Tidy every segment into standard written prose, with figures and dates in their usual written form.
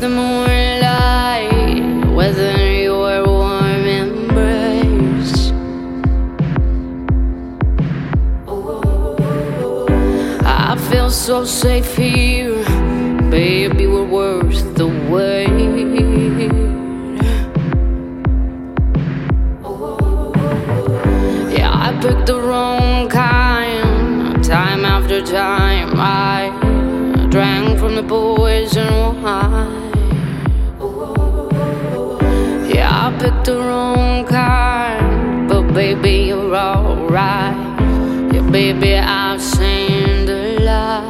the moonlight, whether your warm embrace. I feel so safe here, baby, we're worth the wait. Yeah, I picked the wrong kind, time after time. I drank from the poison wine. Yeah, I picked the wrong kind, but baby, you're alright. Yeah, baby, I've seen the light.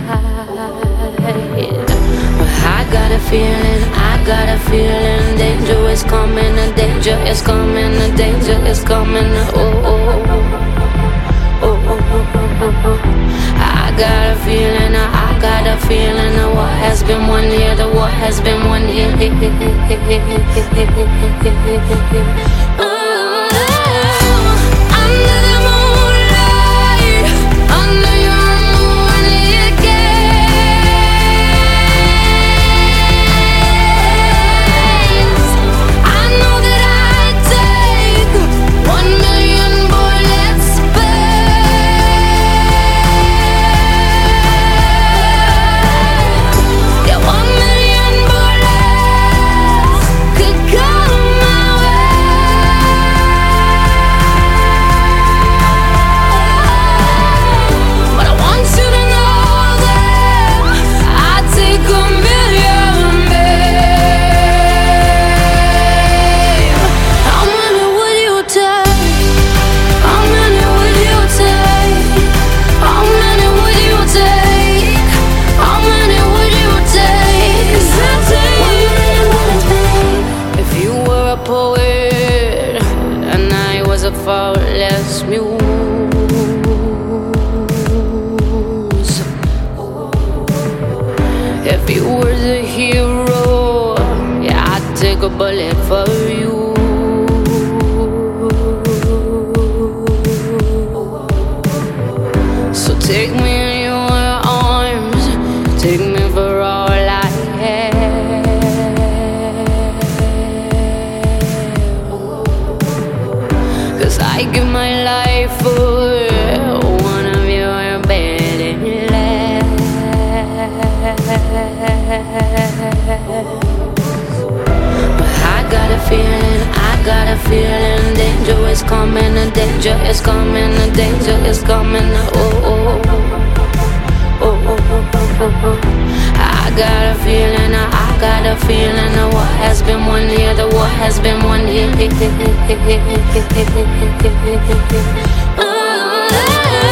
I got a feeling, danger is coming, the danger is coming, the danger is coming. Oh, oh, oh, oh, oh, oh. I got a feeling, the war has been won here, the war has been won here. Under the moonlight, under your moonlit gaze, I know that I'd take 1,000,000 bullets back. Yeah, 1,000,000 bullets could come my way. But I want you to know that I'd take 1,000,000, babe. How many would you take? How many would you take? How many would you take? How many would you take? 'Cause I'd take 1,000,000. If you were a poet and I was a faultless muse, if you were the hero, yeah, I'd take a bullet for you. So take me in your arms, take me for all I have. 'Cause I give my life for one of your better lives. I got a feeling, danger is coming, the danger is coming, the danger is coming. Oh, oh, oh, oh, oh, oh, oh. I got a feeling, the war has been won here, the war has been won here. Oh,